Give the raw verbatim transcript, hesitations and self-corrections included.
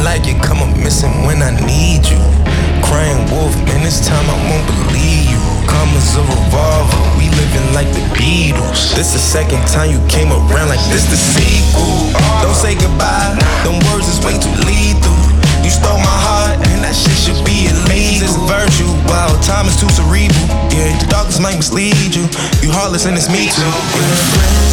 like it, come up missing when I need you. Crying wolf, man, this time I won't believe you. Karma's a revolver, we living like the Beatles. This the second time you came around like this the sequel. Don't say goodbye, them words is way too lethal. You stole my heart, and that shit should be illegal. It's virtue, wow, time is too cerebral. Yeah, the darkness might mislead you. You heartless and it's me too. Yeah.